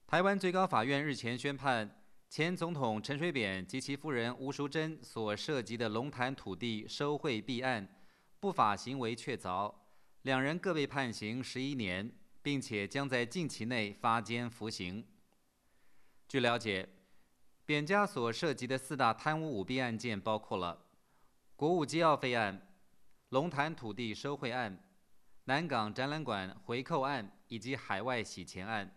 台湾最高法院日前宣判，前总统陈水扁及其夫人吴淑珍所涉及的龙潭土地收贿弊案，不法行为确凿，两人各被判刑11年，并且将在近期内发监服刑。据了解，扁家所涉及的4大贪污舞弊案件包括了国务机要费案、龙潭土地收贿案、南港展览馆回扣案以及海外洗钱案。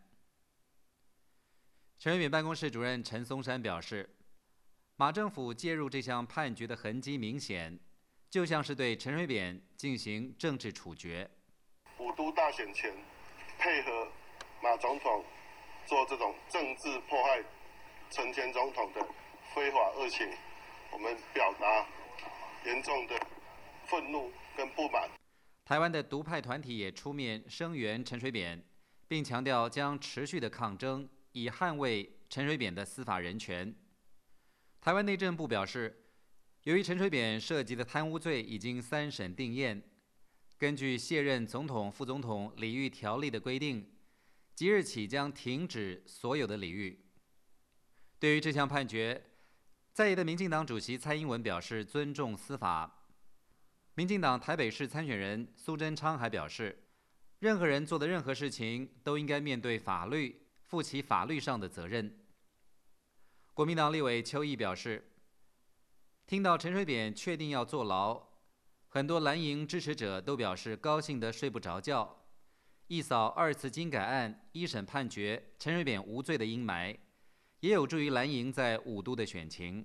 陈水扁办公室主任陈松山表示，马政府介入这项判决的痕迹明显，就像是对陈水扁进行政治处决。 5都大选前，配合马总统做这种政治迫害陈前总统的非法恶行，我们表达严重的愤怒跟不满。 台湾的独派团体也出面声援陈水扁，并强调将持续的抗争，以捍卫陈水扁的司法人权。台湾内政部表示，由于陈水扁涉及的贪污罪已经3审定验，根据卸任总统、副总统礼遇条例的规定，即日起将停止所有的礼遇。对于这项判决，在野的民进党主席蔡英文表示尊重司法。民进党台北市参选人苏贞昌还表示，任何人做的任何事情都应该面对法律，负起法律上的责任。国民党立委邱毅表示，听到陈水扁确定要坐牢，很多蓝营支持者都表示高兴得睡不着觉，一扫2次金改案1审判决陈水扁无罪的阴霾，也有助于蓝营在5都的选情。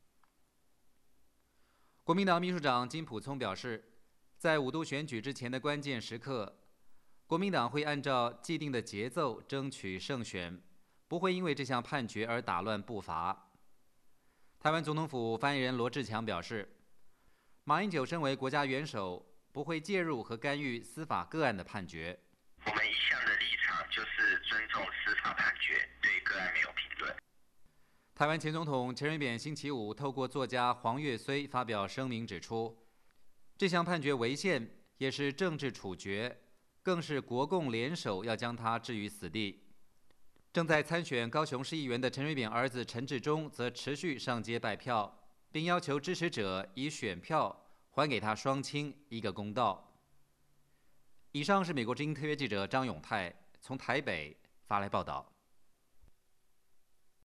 国民党秘书长金溥聪表示，在5都选举之前的关键时刻，国民党会按照既定的节奏争取胜选，不会因为这项判决而打乱步伐。台湾总统府发言人罗志强表示，马英九身为国家元首，不会介入和干预司法个案的判决。 我们一向的立场就是尊重司法判决，对个案没有评论。 台湾前总统陈水扁星期五透过作家黄岳绥发表声明指出，这项判决违宪，也是政治处决，更是国共联手要将他置于死地。正在参选高雄市议员的陈水扁儿子陈致中则持续上街拜票，并要求支持者以选票还给他双亲一个公道。以上是美国之音特约记者张永泰从台北发来报道。